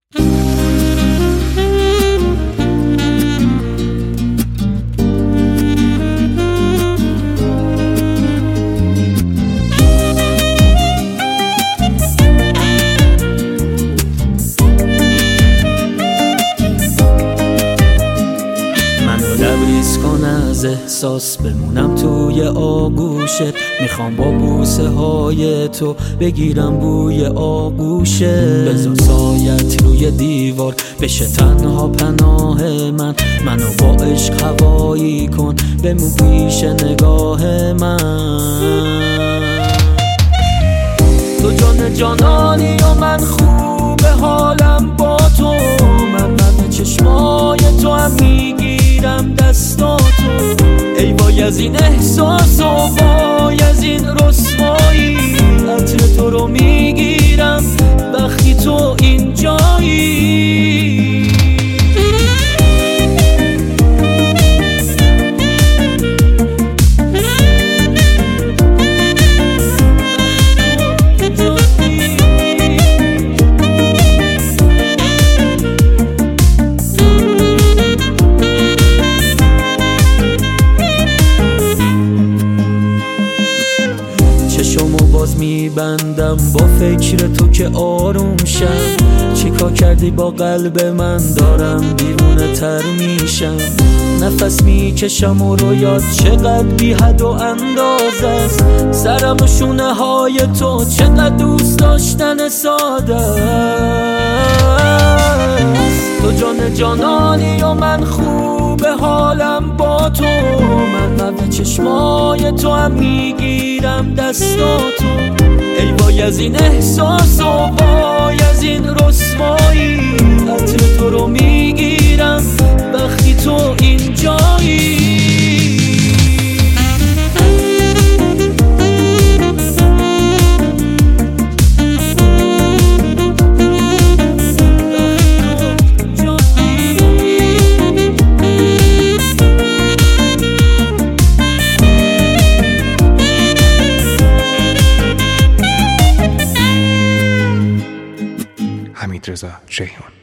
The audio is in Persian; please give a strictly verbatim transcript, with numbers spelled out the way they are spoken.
لبریز کن از احساس بمونم توی آغوشت، میخوام با بوسه های تو بگیرم بوی آغوشت. بذار سایت روی دیوار بشه تنها پناه من، منو با عشق هوایی کن بمون پیش نگاه من. تو جان جانانی و من خوب حالم با تو، من من چشمای تو هم میگیرم دستاتو. ای وای از این احساس و وای از این رسوایی، عطر تو رو میگیرم وقتی تو اینجایی. چشمو باز میبندم با فکر تو که آروم شم. چیکار کردی با قلب من دارم دیوونه تر میشم. نفس میکشم و رویات چقدر بی حد و انداز است. سرم و شونه های تو چقدر دوست داشتن ساده است. تو جان جانانی و من خوب حالم با تو، من من چشمای تو هم میگیرم دستاتو. ای وای از این احساس و وای از این رسوایی، عطر تو رو میگیرم وقتی تو اینجایی. حمیدرضا جیهون.